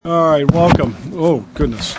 All right, welcome. Oh, goodness.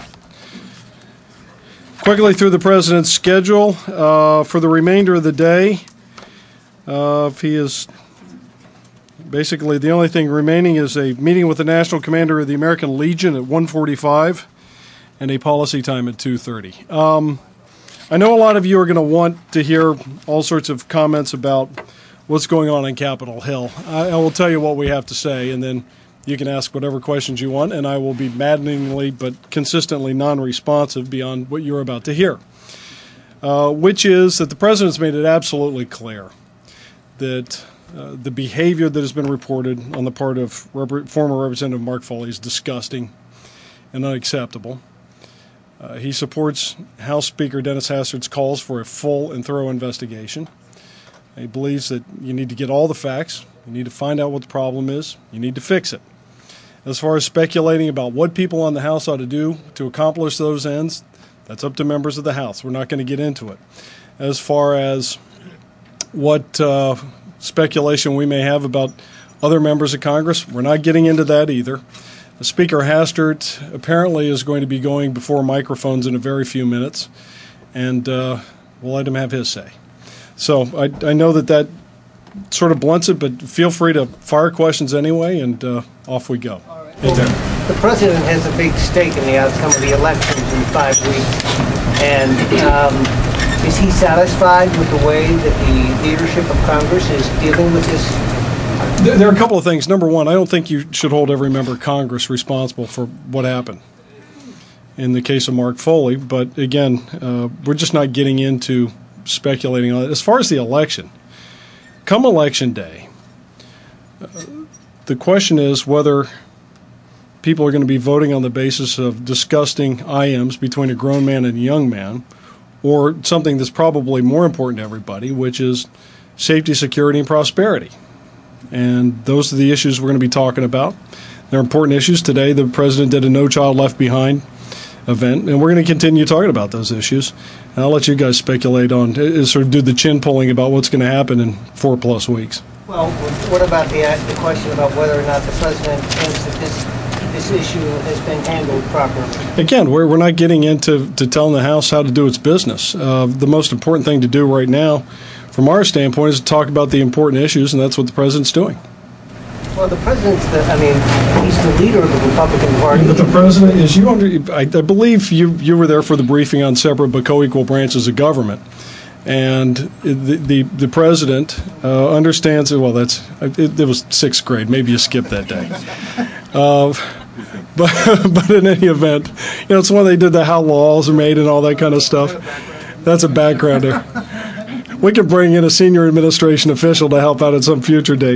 Quickly through the president's schedule for the remainder of the day. He is basically the only thing remaining is a meeting with the National Commander of the American Legion at 1:45 and a policy time at 2:30. I know a lot of you are going to want to hear all sorts of comments about what's going on Capitol Hill. I will tell you what we have to say, and then you can ask whatever questions you want, and I will be maddeningly but consistently non-responsive beyond what you're about to hear, which is that the president's made it absolutely clear that the behavior that has been reported on the part of former Representative Mark Foley is disgusting and unacceptable. He supports House Speaker Dennis Hastert calls for a full and thorough investigation. He believes that you need to get all the facts. You need to find out what the problem is. You need to fix it. As far as speculating about what people on the House ought to do to accomplish those ends, that's up to members of the House. We're not going to get into it. As far as what speculation we may have about other members of Congress, we're not getting into that either. Speaker Hastert apparently is going to be going before microphones in a very few minutes, and we'll let him have his say. So I know that sort of blunts it, but feel free to fire questions anyway, and off we go. All right. Well, the president has a big stake in the outcome of the elections in 5 weeks, and is he satisfied with the way that the leadership of Congress is dealing with this? There are a couple of things. Number one, I don't think you should hold every member of Congress responsible for what happened in the case of Mark Foley, but again, we're just not getting into speculating on it. As far as the election, come Election Day, the question is whether people are going to be voting on the basis of disgusting IMs between a grown man and a young man, or something that's probably more important to everybody, which is safety, security, and prosperity. And those are the issues we're going to be talking about. They're important issues. Today, the president did a No Child Left Behind event, and we're going to continue talking about those issues. And I'll let you guys speculate on, sort of do the chin pulling about what's going to happen in 4+ weeks. Well, what about the question about whether or not the president thinks that this issue has been handled properly? Again, we're not getting into telling the House how to do its business. The most important thing to do right now, from our standpoint, is to talk about the important issues, and that's what the president's doing. Well, the president's he's the leader of the Republican Party. But the president is, I believe you were there for the briefing on separate but co-equal branches of government. And the president understands, well, it was 6th grade. Maybe you skipped that day. But in any event, it's when they did how laws are made and all that kind of stuff. That's a backgrounder. We could bring in a senior administration official to help out at some future date.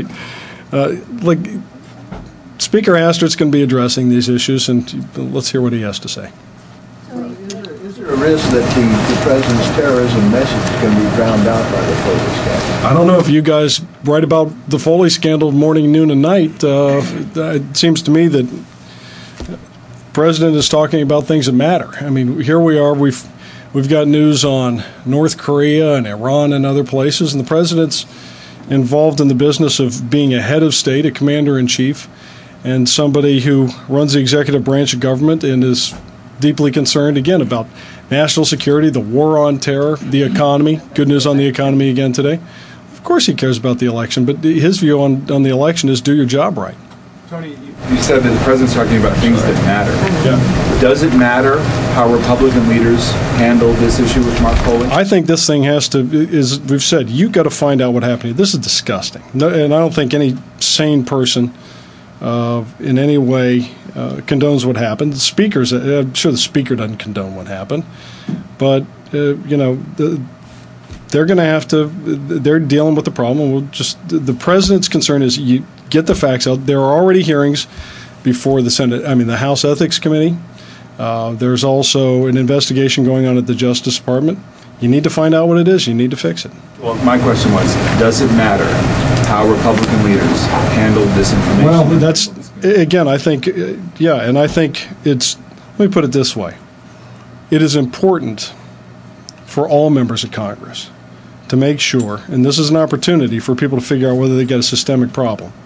Speaker Hastert's going to be addressing these issues, and let's hear what he has to say. Is there a risk that the president's terrorism message is going to be drowned out by the Foley scandal? I don't know if you guys write about the Foley scandal morning, noon, and night. It seems to me that the president is talking about things that matter. I mean, here we are. We've got news on North Korea and Iran and other places, and the president's involved in the business of being a head of state, a commander-in-chief, and somebody who runs the executive branch of government and is deeply concerned, again, about national security, the war on terror, the economy. Good news on the economy again today. Of course he cares about the election, but his view on the election is do your job right. Tony, you said that the president's talking about things that matter. Yeah. Does it matter how Republican leaders handle this issue with Mark Foley? I think this thing is we've said, you've got to find out what happened. This is disgusting. No, and I don't think any sane person in any way condones what happened. I'm sure the speaker doesn't condone what happened. But, they're going to have to, they're dealing with the problem. The president's concern is you get the facts out. There are already hearings before the House Ethics Committee. There's also an investigation going on at the Justice Department. You need to find out what it is. You need to fix it. Well, my question was, does it matter how Republican leaders handle this information? Well, that's, again, I think, and I think let me put it this way. It is important for all members of Congress to make sure, and this is an opportunity for people to figure out whether they've got a systemic problem,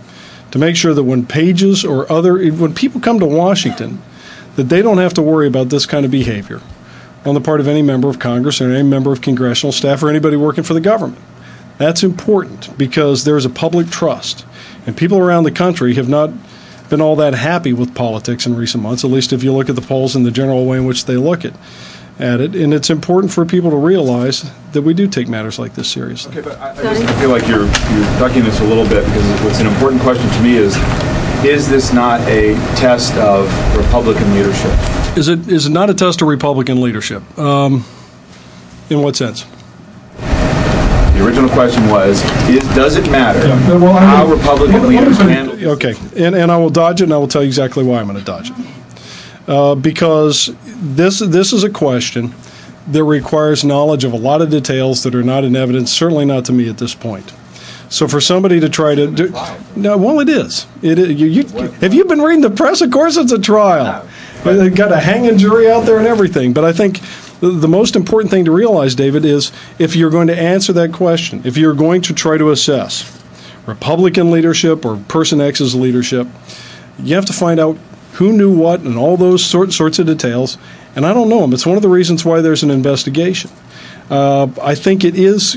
to make sure that when when people come to Washington, that they don't have to worry about this kind of behavior on the part of any member of Congress or any member of congressional staff or anybody working for the government. That's important because there's a public trust. And people around the country have not been all that happy with politics in recent months, at least if you look at the polls in the general way in which they look at it. And it's important for people to realize that we do take matters like this seriously. Okay, but I feel like you're ducking this a little bit, because what's an important question to me is this not a test of Republican leadership? Is it not a test of Republican leadership? In what sense? The original question was, does it matter how Republican leaders handle this? Okay, and I will dodge it, and I will tell you exactly why I'm going to dodge it. Because this is a question that requires knowledge of a lot of details that are not in evidence, certainly not to me at this point. So for somebody to try to do, no, well, it is. Have you been reading the press? Of course, it's a trial. They've got a hanging jury out there and everything. But I think the most important thing to realize, David, is if you're going to answer that question, if you're going to try to assess Republican leadership or Person X's leadership, you have to find out who knew what and all those sorts of details. And I don't know them. It's one of the reasons why there's an investigation. I think it is,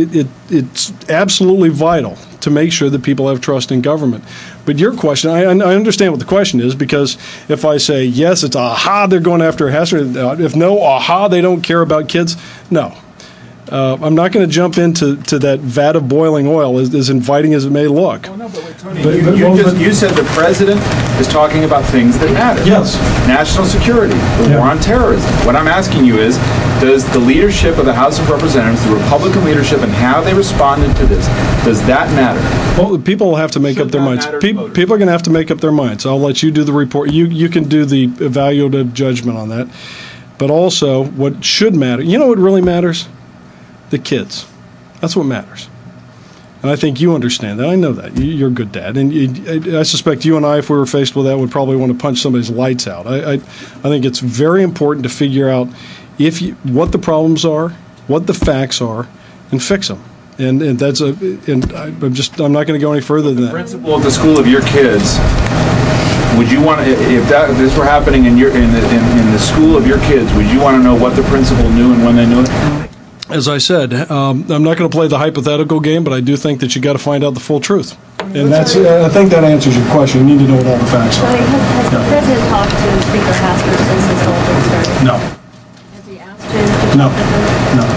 it's absolutely vital to make sure that people have trust in government. But your question, I understand what the question is, because if I say, yes, it's aha, they're going after Hester, if no, aha, they don't care about kids, no. I'm not going to jump into that vat of boiling oil, as inviting as it may look. Oh, no, but wait, Tony, you said the president is talking about things that matter. Yes. National security, the war on terrorism. What I'm asking you is, does the leadership of the House of Representatives, the Republican leadership, and how they responded to this, does that matter? Well, people will have to make up their minds. People are going to have to make up their minds. I'll let you do the report. You can do the evaluative judgment on that. But also, what should matter, you know what really matters? The kids. That's what matters. And I think you understand that. I know that. You're a good dad. And I suspect you and I, if we were faced with that, would probably want to punch somebody's lights out. I think it's very important to figure out what the problems are, what the facts are, and fix them. And that's I'm not going to go any further than that. The principal of the school of your kids, would you want, if this were happening in the school of your kids, would you want to know what the principal knew and when they knew it? As I said, I'm not going to play the hypothetical game, but I do think that you got to find out the full truth. And I think that answers your question. You need to know what all the facts are. Has the president talked to Speaker Hastert since this whole thing started? No. Has he asked him to No. talk to him? No.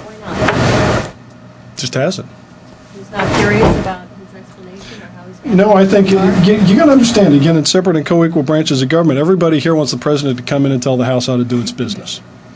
Why not? Just hasn't. He's not curious about his explanation or how he's going No, I think you got to understand, again, in separate and co-equal branches of government, everybody here wants the president to come in and tell the House how to do its business.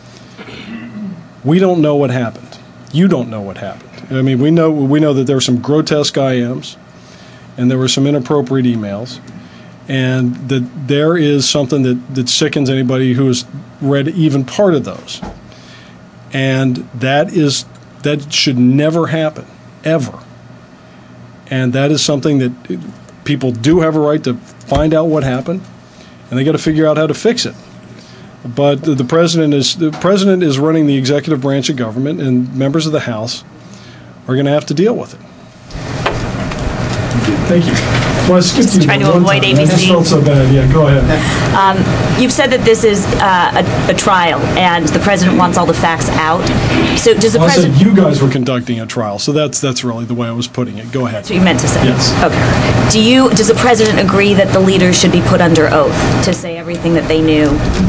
We don't know what happened. You don't know what happened. I mean, we know that there were some grotesque IMs, and there were some inappropriate emails, and that there is something that sickens anybody who has read even part of those. And that should never happen, ever. And that is something that people do have a right to find out what happened, and they got to figure out how to fix it. But the president is running the executive branch of government, and members of the House are going to have to deal with it. Thank you. Well, I skipped you trying to one avoid time. ABC. I just felt so bad. Yeah, go ahead. You've said that this is a trial, and the president wants all the facts out. So does the I president? said you guys were conducting a trial, so that's really the way I was putting it. Go ahead. That's what you meant to say. Yes. Okay. Does the president agree that the leaders should be put under oath to say everything that they knew?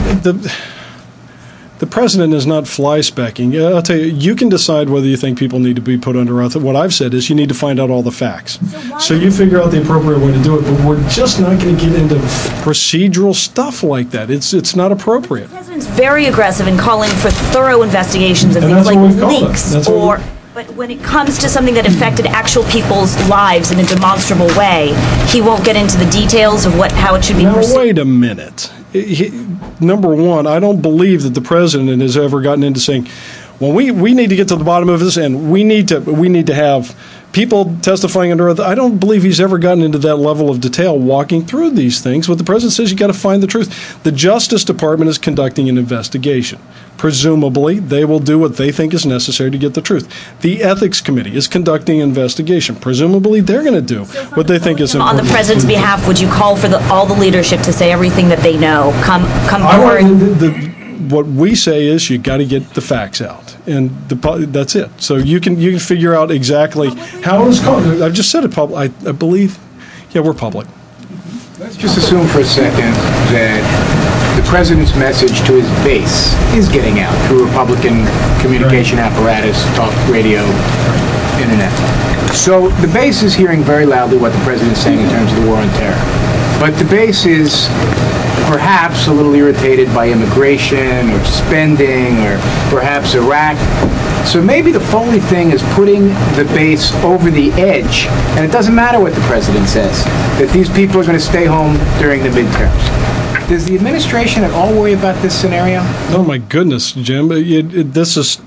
The president is not fly-specking. I'll tell you, you can decide whether you think people need to be put under oath. What I've said is you need to find out all the facts. So you figure out the appropriate way to do it, but we're just not going to get into procedural stuff like that. It's not appropriate. The president's very aggressive in calling for thorough investigations of And things that's like what we've called it. leaks That's what we- But when it comes to something that affected actual people's lives in a demonstrable way, he won't get into the details of how it should be Now, pursued. wait a minute. Number one, I don't believe that the president has ever gotten into saying, when we need to get to the bottom of this, and we need to have people testifying under oath. I don't believe he's ever gotten into that level of detail walking through these things. What the president says, you got to find the truth. The Justice Department is conducting an investigation. Presumably, they will do what they think is necessary to get the truth. The Ethics Committee is conducting an investigation. Presumably, they're going to do what they think is important. On the president's behalf, would you call for all the leadership to say everything that they know? Come forward. What we say is you got to get the facts out, and that's it. So you can figure out exactly how it was called. I've just said it public. I believe, yeah, we're public. Let's just assume for a second that the president's message to his base is getting out through Republican communication apparatus, talk radio, internet. So the base is hearing very loudly what the president's saying in terms of the war on terror. But the base is perhaps a little irritated by immigration or spending or perhaps Iraq. So maybe the Foley thing is putting the base over the edge, and it doesn't matter what the president says, that these people are going to stay home during the midterms. Does the administration at all worry about this scenario? Oh, my goodness, Jim. This is...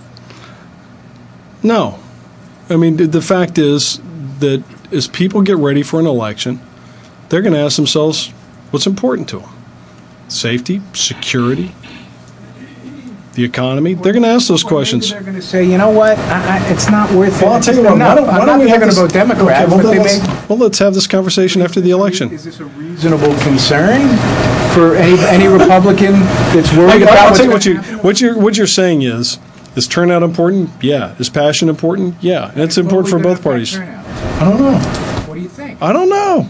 No. I mean, the fact is that as people get ready for an election, they're going to ask themselves what's important to them. Safety, security, the economy. They're going to ask those questions. Maybe they're going to say, you know what, it's not worth it. Well, I'll tell you what, why don't we they're have going this, to vote Democrat, okay, but they may... Well, let's have this conversation after the election. Is this a reasonable concern for any Republican that's worried about I'll tell you what you're saying is turnout important? Yeah. Is passion important? Yeah. And it's important for both parties. I don't know. What do you think? I don't know.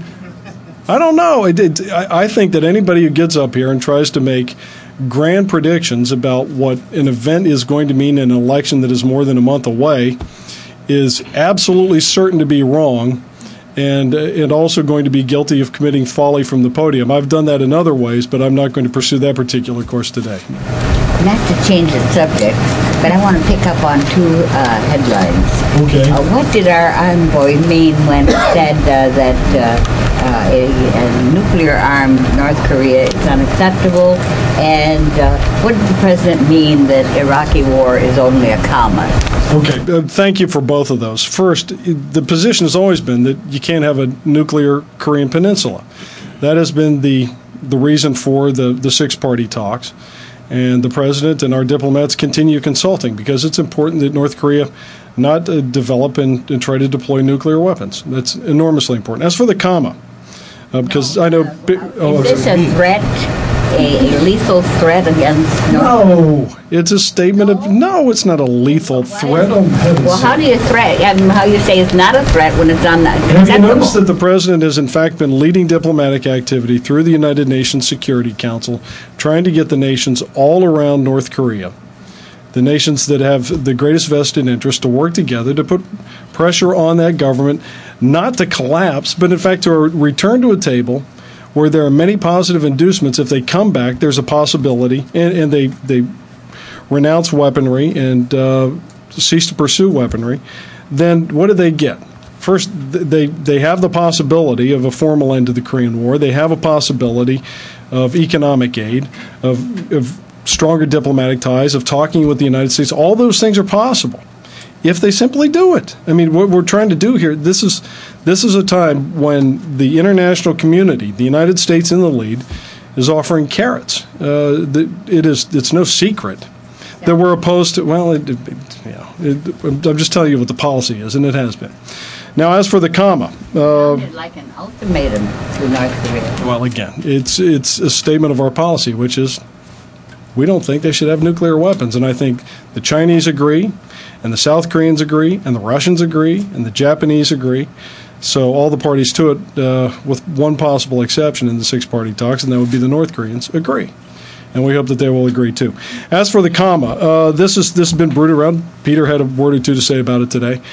I think that anybody who gets up here and tries to make grand predictions about what an event is going to mean in an election that is more than a month away is absolutely certain to be wrong and also going to be guilty of committing folly from the podium. I've done that in other ways, but I'm not going to pursue that particular course today. Not to change the subject, but I want to pick up on two headlines. Okay. What did our envoy mean when he said that a nuclear-armed North Korea is unacceptable? And what did the president mean that Iraqi war is only a comma? Okay, thank you for both of those. First, the position has always been that you can't have a nuclear Korean peninsula. That has been the reason for the six-party talks. And the president and our diplomats continue consulting because it's important that North Korea not develop and try to deploy nuclear weapons. That's enormously important. As for the comma, because I know... is this a threat, a lethal threat against North Korea? No, it's a statement of... No, it's not a lethal threat. Well, how do you how you say it's not a threat when it's unacceptable? Have you noticed that the president has in fact been leading diplomatic activity through the United Nations Security Council, trying to get the nations all around North Korea, the nations that have the greatest vested interest, to work together to put pressure on that government, not to collapse, but in fact to return to a table where there are many positive inducements. If they come back, there's a possibility, and they renounce weaponry and cease to pursue weaponry, then what do they get? First, they have the possibility of a formal end to the Korean War. They have a possibility of economic aid, of stronger diplomatic ties, of talking with the United States. All those things are possible if they simply do it. I mean, what we're trying to do here, this is a time when the international community, the United States in the lead, is offering carrots. It's no secret that we're opposed to, well, I'm just telling you what the policy is, and it has been. Now, as for the comma, like an ultimatum to North Korea. Well, again, it's a statement of our policy, which is we don't think they should have nuclear weapons, and I think the Chinese agree, and the South Koreans agree, and the Russians agree, and the Japanese agree. So all the parties to it, with one possible exception in the six-party talks, and that would be the North Koreans, agree. And we hope that they will agree, too. As for the comma, this has been brewed around. Peter had a word or two to say about it today.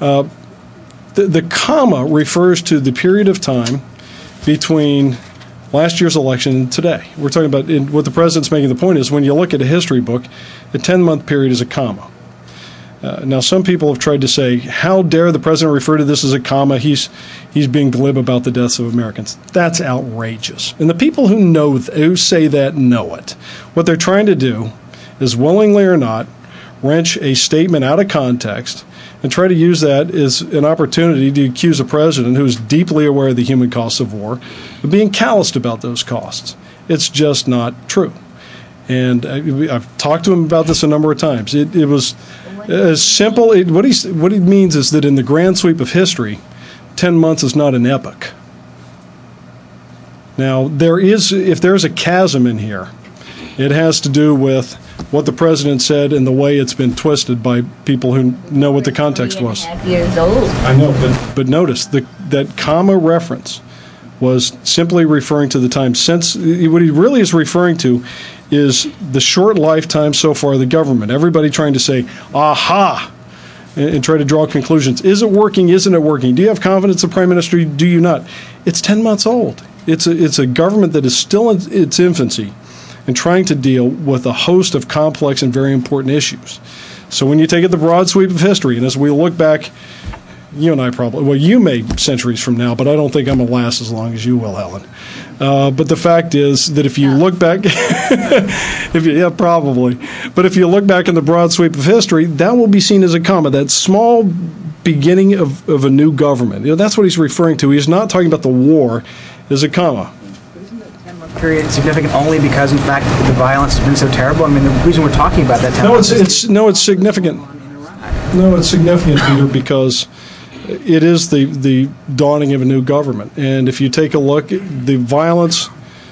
The comma refers to the period of time between last year's election and today. We're talking about, what the president's making the point is, when you look at a history book, a 10-month period is a comma. Now, some people have tried to say, how dare the president refer to this as a comma? He's being glib about the deaths of Americans. That's outrageous. And the people who say that know it. What they're trying to do is, willingly or not, wrench a statement out of context and try to use that as an opportunity to accuse a president who is deeply aware of the human costs of war of being calloused about those costs. It's just not true. And I've talked to him about this a number of times. It was as simple. What he means is that in the grand sweep of history, 10 months is not an epoch. Now, if there's a chasm in here, it has to do with what the president said and the way it's been twisted by people who know what the context was. 3.5 years old. I know, but notice that comma reference was simply referring to the time since. What he really is referring to is the short lifetime so far of the government. Everybody trying to say, aha, and try to draw conclusions. Is it working? Isn't it working? Do you have confidence in the Prime Minister? Do you not? It's 10 months old. It's a government that is still in its infancy and trying to deal with a host of complex and very important issues. So when you take it the broad sweep of history, and as we look back, you and I probably, well, you may centuries from now, but I don't think I'm going to last as long as you will, Helen. But the fact is that if you look back, probably. But if you look back in the broad sweep of history, that will be seen as a comma, that small beginning of a new government. That's what he's referring to. He's not talking about the war as a comma. Period significant only because, in fact, the violence has been so terrible? I mean, the reason we're talking about that. It's significant. No, it's significant, Peter, because it is the dawning of a new government. And if you take a look, the violence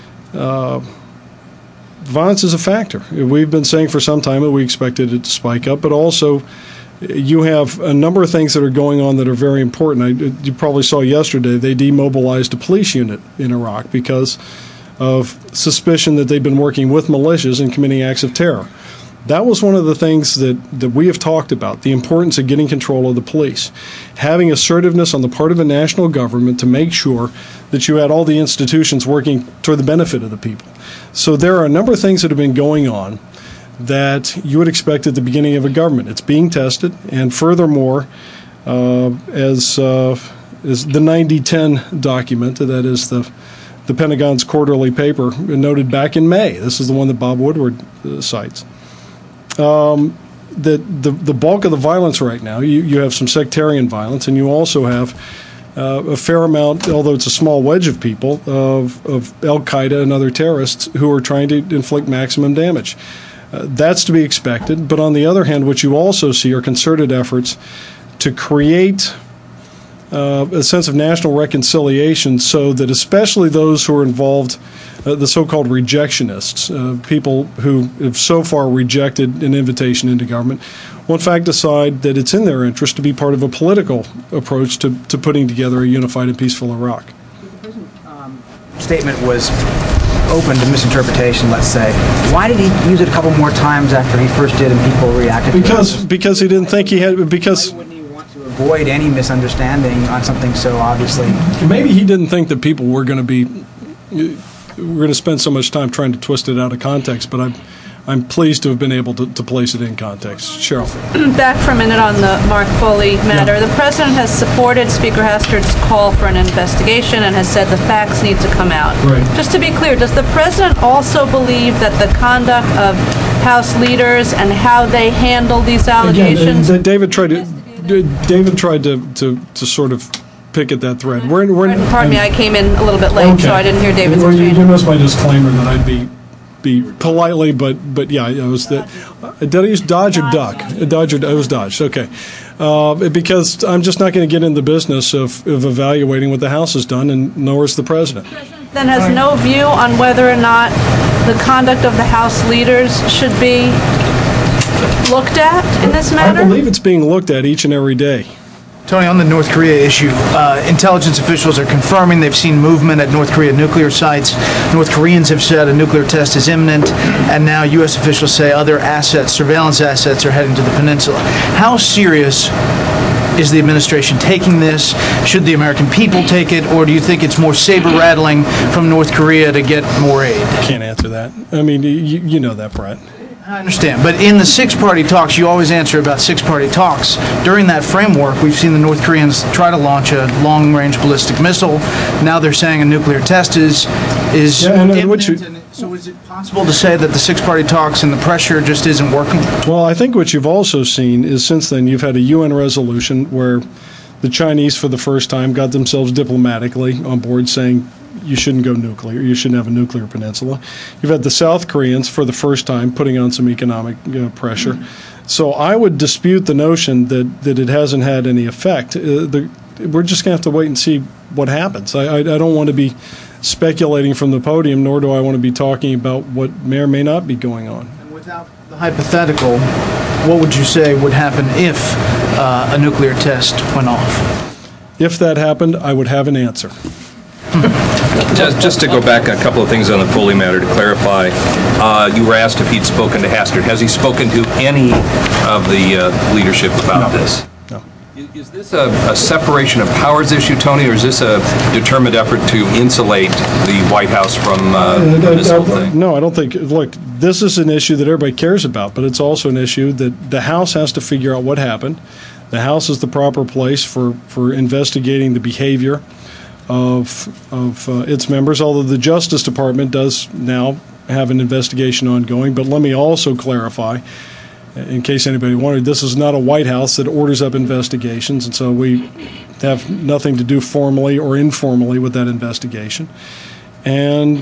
is a factor. We've been saying for some time that we expected it to spike up, but also you have a number of things that are going on that are very important. You probably saw yesterday they demobilized a police unit in Iraq because of suspicion that they've been working with militias and committing acts of terror. That was one of the things that we have talked about, the importance of getting control of the police, having assertiveness on the part of a national government to make sure that you had all the institutions working toward the benefit of the people. So there are a number of things that have been going on that you would expect at the beginning of a government. It's being tested, and furthermore, as the 9010 document, that is the Pentagon's quarterly paper, noted back in May. This is the one that Bob Woodward cites. That the bulk of the violence right now, you have some sectarian violence, and you also have a fair amount, although it's a small wedge of people, of Al-Qaeda and other terrorists who are trying to inflict maximum damage. That's to be expected. But on the other hand, what you also see are concerted efforts to create a sense of national reconciliation so that especially those who are involved, the so-called rejectionists, people who have so far rejected an invitation into government, will in fact decide that it's in their interest to be part of a political approach to putting together a unified and peaceful Iraq. The president's statement was open to misinterpretation, let's say. Why did he use it a couple more times after he first did and people reacted to it? Because he didn't think he had, because why wouldn't he want to avoid any misunderstanding on something so obviously? Maybe he didn't think that people were going to spend so much time trying to twist it out of context, but I'm pleased to have been able to place it in context. Cheryl. Back for a minute on the Mark Foley matter. Yeah. The president has supported Speaker Hastert's call for an investigation and has said the facts need to come out. Right. Just to be clear, does the president also believe that the conduct of House leaders and how they handle these allegations? Again, David tried to sort of pick at that thread. Pardon me, I came in a little bit late, so I didn't hear David's exchange. You missed my disclaimer that I'd be politely, but yeah, it was that. Did I use dodge or duck? It was dodged. Okay, because I'm just not going to get in the business of evaluating what the House has done, and nor is the president. Then has no view on whether or not the conduct of the House leaders should be looked at in this matter? I believe it's being looked at each and every day. Tony, on the North Korea issue, intelligence officials are confirming they've seen movement at North Korea nuclear sites. North Koreans have said a nuclear test is imminent, and now U.S. officials say other assets, surveillance assets, are heading to the peninsula. How serious is the administration taking this? Should the American people take it, or do you think it's more saber-rattling from North Korea to get more aid? Can't answer that. I mean, you know that, Brett. I understand, but in the six-party talks, you always answer about six-party talks. During that framework, we've seen the North Koreans try to launch a long-range ballistic missile. Now they're saying a nuclear test is imminent. So is it possible to say that the six-party talks and the pressure just isn't working? Well, I think what you've also seen is since then you've had a UN resolution where the Chinese, for the first time, got themselves diplomatically on board saying you shouldn't go nuclear, you shouldn't have a nuclear peninsula. You've had the South Koreans, for the first time, putting on some economic pressure. So I would dispute the notion that it hasn't had any effect. We're just going to have to wait and see what happens. I don't want to be speculating from the podium, nor do I want to be talking about what may or may not be going on. And without the hypothetical, what would you say would happen if a nuclear test went off? If that happened, I would have an answer. Just to go back a couple of things on the Foley matter to clarify, you were asked if he'd spoken to Hastert. Has he spoken to any of the leadership about this? No. Is this a separation of powers issue, Tony, or is this a determined effort to insulate the White House from this whole thing? No, I don't think. Look, this is an issue that everybody cares about, but it's also an issue that the House has to figure out what happened. The House is the proper place for investigating the behavior of its members, although the Justice Department does now have an investigation ongoing. But let me also clarify, in case anybody wondered, this is not a White House that orders up investigations, and so we have nothing to do formally or informally with that investigation. And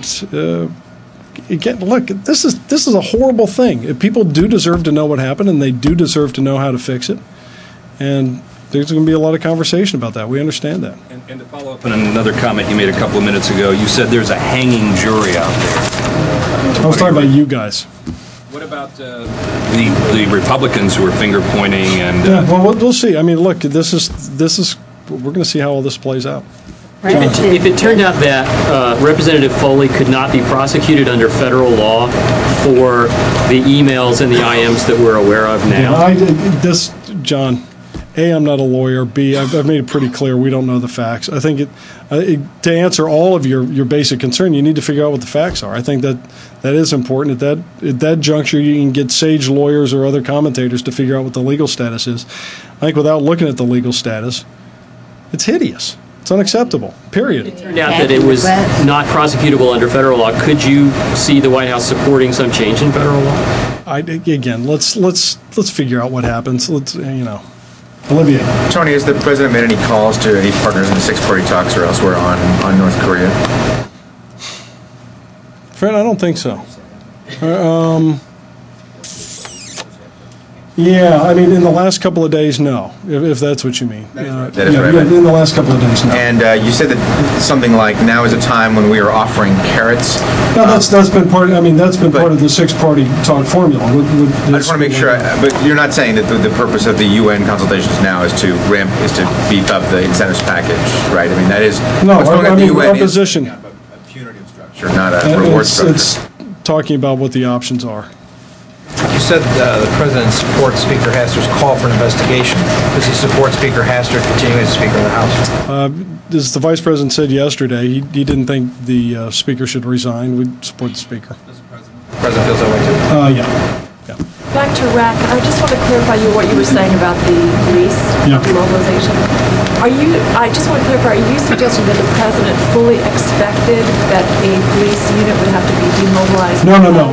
again, look, this is a horrible thing. People do deserve to know what happened, and they do deserve to know how to fix it. And there's going to be a lot of conversation about that. We understand that. And to follow up on another comment you made a couple of minutes ago, you said there's a hanging jury out there. I was talking about you guys. What about the Republicans who are finger pointing and? Yeah, well, we'll see. I mean, look, this is. We're going to see how all this plays out. If it turned out that Representative Foley could not be prosecuted under federal law for the emails and the IMs that we're aware of now, John. A, I'm not a lawyer. B, I've made it pretty clear we don't know the facts. I think to answer all of your basic concern, you need to figure out what the facts are. I think that is important. At that juncture, you can get sage lawyers or other commentators to figure out what the legal status is. I think without looking at the legal status, it's hideous. It's unacceptable, period. If it turned out that it was not prosecutable under federal law, could you see the White House supporting some change in federal law? Again, let's figure out what happens. Olivia. Tony, has the president made any calls to any partners in the six-party talks or elsewhere on North Korea? Fred, I don't think so. Yeah, I mean, in the last couple of days, no, if that's what you mean. That is right. In the last couple of days, no. And you said that something like now is a time when we are offering carrots. No, that's been part. I mean, that's been part of the six-party talk formula. I just want to make sure. But you're not saying that the purpose of the UN consultations now is to beef up the incentives package, right? I mean, that is our position. A punitive structure, not a reward structure. It's talking about what the options are. You said the president supports Speaker Hastert's call for an investigation. Does he support Speaker Hastert continuing as Speaker of the House? As the Vice President said yesterday, he didn't think the Speaker should resign. We'd support the Speaker. Does the President feels that way too? Yeah. Back to Iraq, I just want to clarify what you were saying about the police demobilization. I just want to clarify, are you suggesting that the President fully expected that a police unit would have to be demobilized?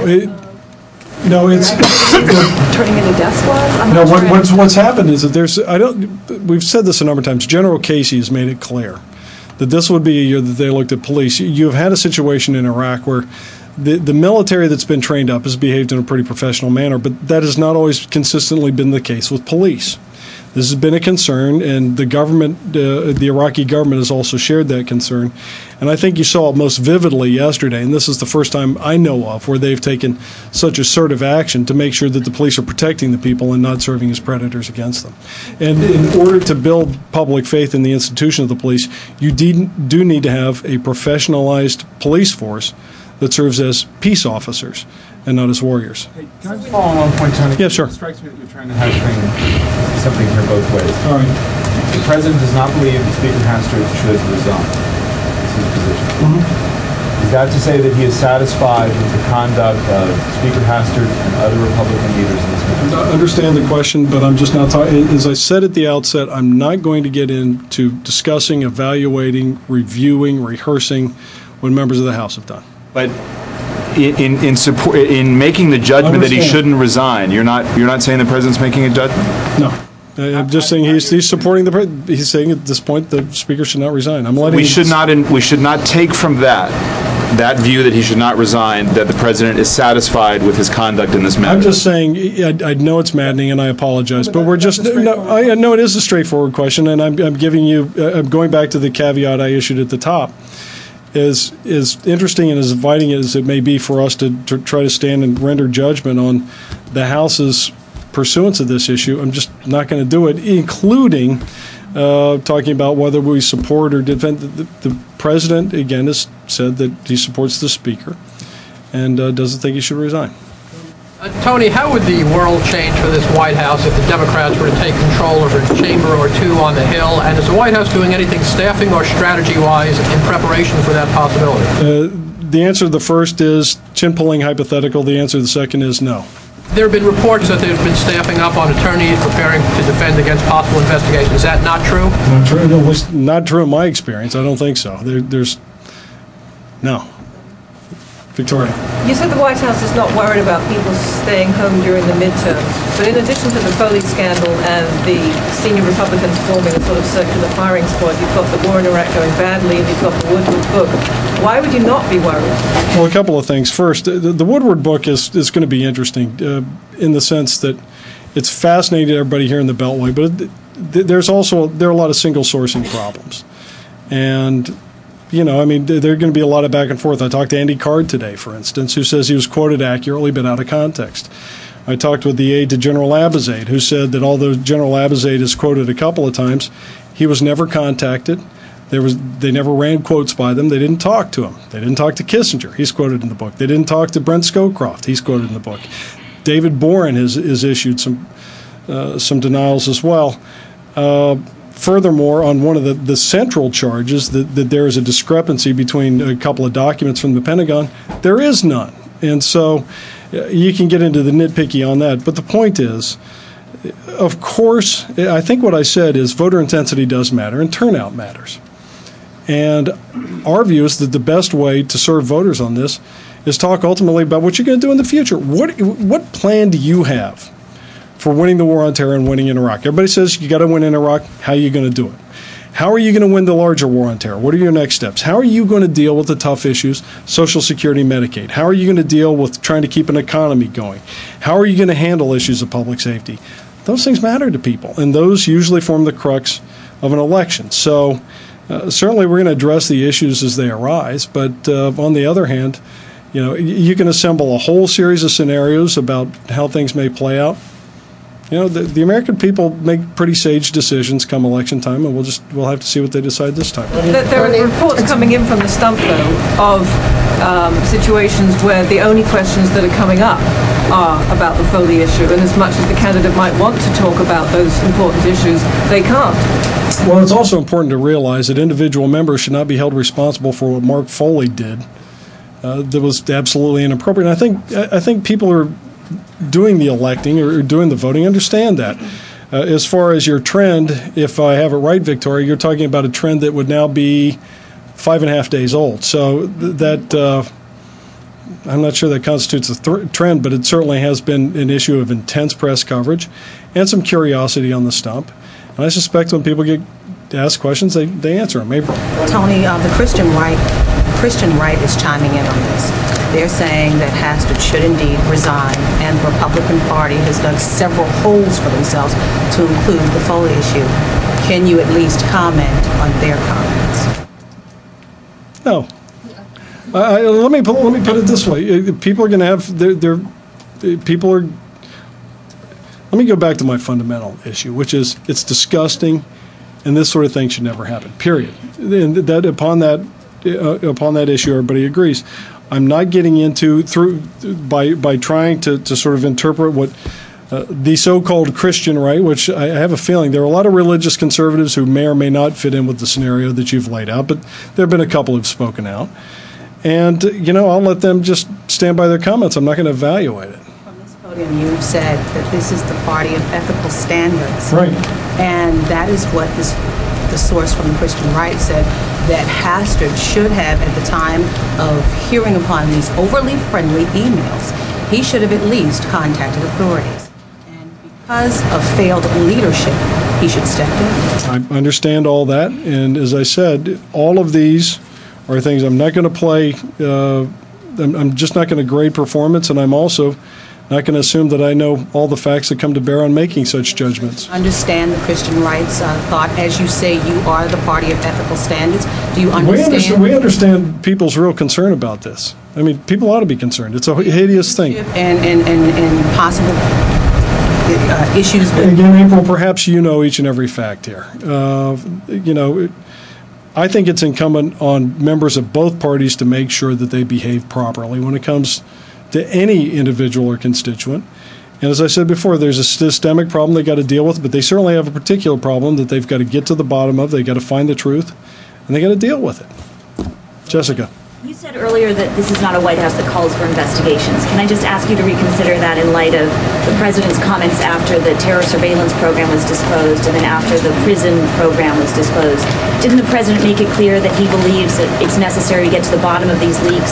No, it's turning into death squads. No, what's happened is that we've said this a number of times. General Casey has made it clear that this would be a year that they looked at police. You've had a situation in Iraq where the military that's been trained up has behaved in a pretty professional manner, but that has not always consistently been the case with police. This has been a concern, and the government, the Iraqi government, has also shared that concern. And I think you saw it most vividly yesterday, and this is the first time I know of where they've taken such assertive action to make sure that the police are protecting the people and not serving as predators against them. And in order to build public faith in the institution of the police, you do need to have a professionalized police force that serves as peace officers and not as warriors. Hey, can I just follow on one point, Tony? Yeah, sure. It strikes me that you're trying to have something here both ways. All right. The President does not believe that Speaker Hastert should resign. That's his position. Mm-hmm. Is that to say that he is satisfied with the conduct of Speaker Hastert and other Republican leaders in this country? I understand the question, but I'm just not talking. As I said at the outset, I'm not going to get into discussing, evaluating, reviewing, rehearsing what members of the House have done. But in support in making the judgment that he shouldn't resign. You're not saying the president's making a judgment? No. I'm just saying he's supporting he's saying at this point the speaker should not resign. We should not take from that view that he should not resign that the president is satisfied with his conduct in this matter. I'm just saying I know it's maddening and I apologize, but we're just I know it is a straightforward question, and I'm going back to the caveat I issued at the top. As interesting and as inviting as it may be for us to try to stand and render judgment on the House's pursuance of this issue, I'm just not going to do it, including talking about whether we support or defend. The president, again, has said that he supports the speaker and doesn't think he should resign. Tony, how would the world change for this White House if the Democrats were to take control of a chamber or two on the Hill? And is the White House doing anything staffing or strategy-wise in preparation for that possibility? The answer to the first is chin-pulling hypothetical. The answer to the second is no. There have been reports that there's been staffing up on attorneys preparing to defend against possible investigation. Is that not true? Not true. No, it's not true in my experience. I don't think so. No. Victoria. You said the White House is not worried about people staying home during the midterms, but in addition to the Foley scandal and the senior Republicans forming a sort of circular firing squad, you've got the war in Iraq going badly, and you've got the Woodward book. Why would you not be worried? Well, a couple of things. First, the Woodward book is going to be interesting in the sense that it's fascinating to everybody here in the Beltway, but there are a lot of single sourcing problems. And there are going to be a lot of back and forth. I talked to Andy Card today, for instance, who says he was quoted accurately but out of context. I talked with the aide to General Abizaid, who said that although General Abizaid is quoted a couple of times, he was never contacted. They never ran quotes by them. They didn't talk to him. They didn't talk to Kissinger. He's quoted in the book. They didn't talk to Brent Scowcroft. He's quoted in the book. David Boren has issued some denials as well. Furthermore, on one of the central charges that there is a discrepancy between a couple of documents from the Pentagon, there is none. And so you can get into the nitpicky on that. But the point is, of course, I think what I said is voter intensity does matter and turnout matters. And our view is that the best way to serve voters on this is talk ultimately about what you're going to do in the future. What plan do you have for winning the war on terror and winning in Iraq? Everybody says you got to win in Iraq. How are you going to do it? How are you going to win the larger war on terror? What are your next steps? How are you going to deal with the tough issues, Social Security, Medicaid? How are you going to deal with trying to keep an economy going? How are you going to handle issues of public safety? Those things matter to people, and those usually form the crux of an election. So certainly we're going to address the issues as they arise, but on the other hand, you can assemble a whole series of scenarios about how things may play out. The American people make pretty sage decisions come election time, and we'll have to see what they decide this time. There are reports coming in from the stump, though, of situations where the only questions that are coming up are about the Foley issue, and as much as the candidate might want to talk about those important issues, they can't. Well, it's also important to realize that individual members should not be held responsible for what Mark Foley did. That was absolutely inappropriate. And I think people are doing the electing or doing the voting understand that. As far as your trend, if I have it right, Victoria, you're talking about a trend that would now be 5.5 days old. So that I'm not sure that constitutes a trend, but it certainly has been an issue of intense press coverage and some curiosity on the stump. And I suspect when people get asked questions, they answer them. April. Tony, the Christian right is chiming in on this. They're saying that Hastert should indeed resign, and the Republican Party has dug several holes for themselves to include the Foley issue. Can you at least comment on their comments? No. Let me put it this way. People are going to have people are. Let me go back to my fundamental issue, which is it's disgusting, and this sort of thing should never happen. Period. And that upon that issue, everybody agrees. I'm not getting into by trying to sort of interpret what the so-called Christian right, which I have a feeling there are a lot of religious conservatives who may or may not fit in with the scenario that you've laid out, but there have been a couple who've spoken out. And, I'll let them just stand by their comments. I'm not going to evaluate it. From this podium, you've said that this is the party of ethical standards. Right. And that is what this the source from the Christian right said that Hastert should have, at the time of hearing upon these overly friendly emails, he should have at least contacted authorities. And because of failed leadership, he should step in. I understand all that, and as I said, all of these are things I'm not going to play. I'm just not going to grade performance, and I'm also not going to assume that I know all the facts that come to bear on making such judgments. Understand the Christian rights thought, as you say, you are the party of ethical standards. Do you understand? We understand people's real concern about this. I mean, people ought to be concerned. It's a hideous thing. And possible issues. Again, April, perhaps you know each and every fact here. I think it's incumbent on members of both parties to make sure that they behave properly when it comes to any individual or constituent. And as I said before, there's a systemic problem they got to deal with, but they certainly have a particular problem that they've got to get to the bottom of. They got to find the truth, and they got to deal with it. Jessica. You said earlier that this is not a White House that calls for investigations. Can I just ask you to reconsider that in light of the president's comments after the terror surveillance program was disclosed and then after the prison program was disclosed? Didn't the president make it clear that he believes that it's necessary to get to the bottom of these leaks?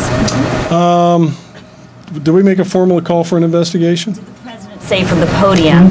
Did we make a formal call for an investigation? Did the president say from the podium?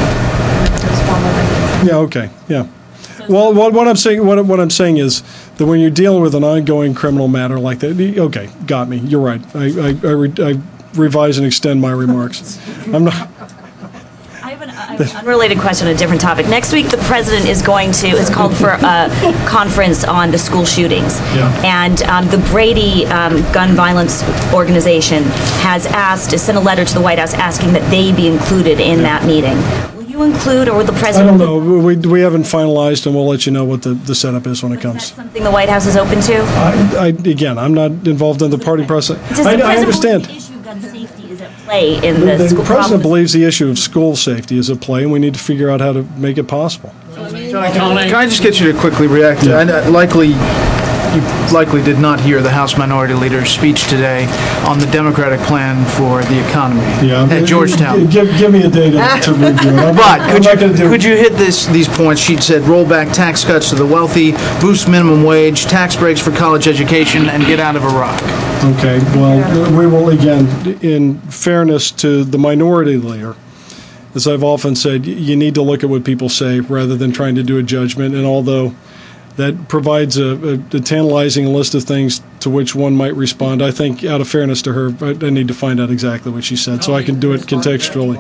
Yeah. Okay. Yeah. Well, what I'm saying is that when you're dealing with an ongoing criminal matter like that, okay, got me. You're right. I revise and extend my remarks. I'm not. I have an unrelated question on a different topic. Next week, the president is called for a conference on the school shootings. Yeah. And the Brady Gun Violence Organization has sent a letter to the White House asking that they be included in that meeting. Will you include, or would the president? I don't know. We haven't finalized, and we'll let you know what the setup is when it comes. Is that something the White House is open to? Again, I'm not involved in the party process. I understand. The issue of gun safety is at play in the school. The president believes the issue of school safety is at play, and we need to figure out how to make it possible. Can I just get you to quickly react? Yeah. You likely did not hear the House Minority Leader's speech today on the Democratic plan for the economy at Georgetown. Give me a day to review it. But could you hit these points? She said roll back tax cuts to the wealthy, boost minimum wage, tax breaks for college education, and get out of Iraq. Okay, well, we will, again, in fairness to the minority leader, as I've often said, you need to look at what people say rather than trying to do a judgment. And although that provides a tantalizing list of things to which one might respond, I think, out of fairness to her, I need to find out exactly what she said so I can do it contextually.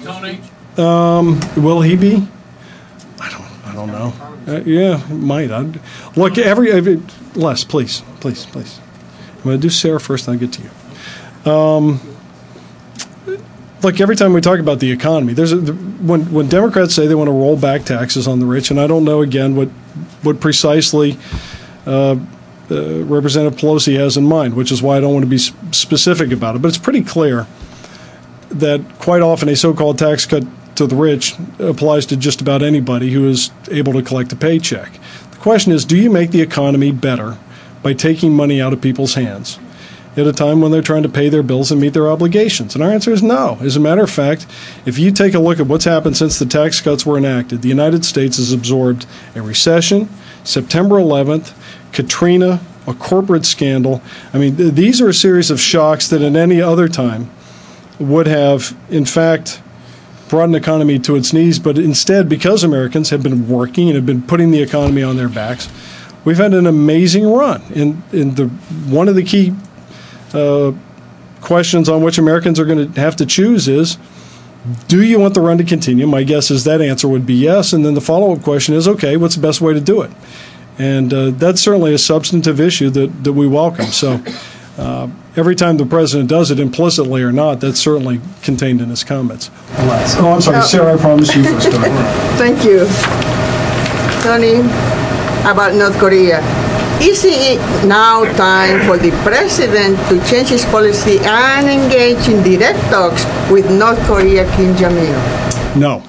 Will he be? I don't know. Yeah, might. Look, Les, please. I'm going to do Sarah first, and I'll get to you. Look, every time we talk about the economy, when Democrats say they want to roll back taxes on the rich, and I don't know, again, what precisely Representative Pelosi has in mind, which is why I don't want to be specific about it. But it's pretty clear that quite often a so-called tax cut to the rich applies to just about anybody who is able to collect a paycheck. The question is, do you make the economy better by taking money out of people's hands at a time when they're trying to pay their bills and meet their obligations? And our answer is no. As a matter of fact, if you take a look at what's happened since the tax cuts were enacted, the United States has absorbed a recession, September 11th, Katrina, a corporate scandal. I mean, these are a series of shocks that at any other time would have, in fact, brought an economy to its knees. But instead, because Americans have been working and have been putting the economy on their backs, we've had an amazing run. And one of the key questions on which Americans are going to have to choose is, do you want the run to continue? My guess is that answer would be yes. And then the follow-up question is, okay, what's the best way to do it? And that's certainly a substantive issue that we welcome. So every time the president does it, implicitly or not, that's certainly contained in his comments. Oh, I'm sorry, Sarah, I promised you first. Thank you. Tony, about North Korea. Is it now time for the president to change his policy and engage in direct talks with North Korea Kim Jong-il? No.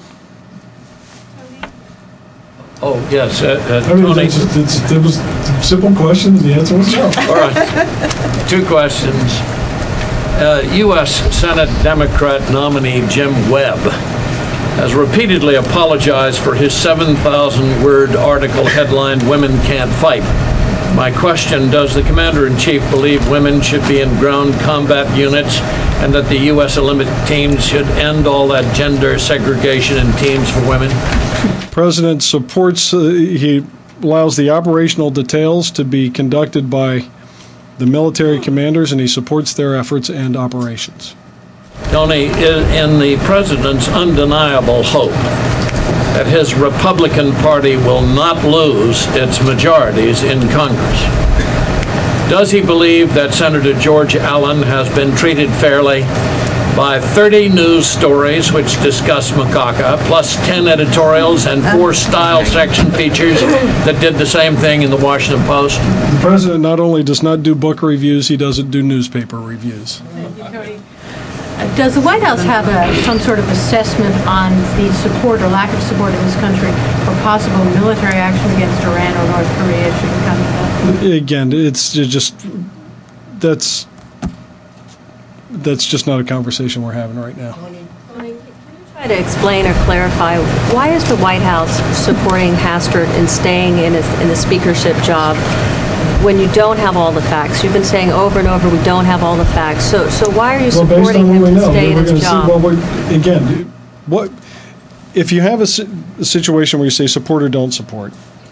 Oh, yes. Tony. It was a simple question, and the answer was no. All right. Two questions. U.S. Senate Democrat nominee Jim Webb has repeatedly apologized for his 7,000-word article headlined, "Women Can't Fight." My question, does the Commander-in-Chief believe women should be in ground combat units and that the U.S. Olympic teams should end all that gender segregation in teams for women? The President supports, he allows the operational details to be conducted by the military commanders, and he supports their efforts and operations. Tony, in the President's undeniable hope that his Republican Party will not lose its majorities in Congress, does he believe that Senator George Allen has been treated fairly by 30 news stories which discuss macaca, plus 10 editorials and 4 style section features that did the same thing in the Washington Post? The President not only does not do book reviews, he doesn't do newspaper reviews. Does the White House have some sort of assessment on the support or lack of support in this country for possible military action against Iran or North Korea should it come to that? Again, it's just that's just not a conversation we're having right now. Try to explain or clarify, why is the White House supporting Hastert in staying in the speakership job when you don't have all the facts? You've been saying over and over we don't have all the facts. So why are you supporting him to stay in his job? Again, what if you have a situation where you say support or don't support?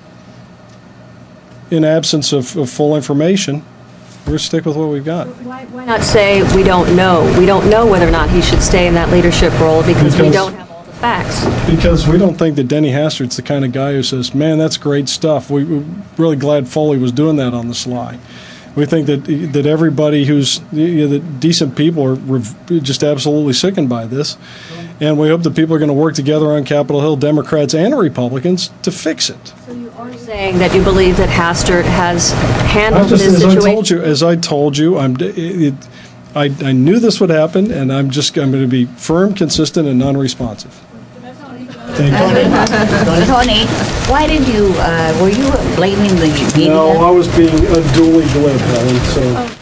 In absence of full information, we're stick with what we've got. Why not say we don't know? We don't know whether or not he should stay in that leadership role because we don't have all the facts. Because we don't think that Denny Hastert's the kind of guy who says, man, that's great stuff. We're really glad Foley was doing that on the sly. We think that everybody who's the decent people are just absolutely sickened by this. And we hope that people are going to work together on Capitol Hill, Democrats and Republicans, to fix it. So you are saying that you believe that Hastert has handled this situation? As I told you, I knew this would happen, and I'm going to be firm, consistent, and non-responsive. Thank you. Tony, why did you, were you blaming the media? No, I was being unduly glib, Helen, so...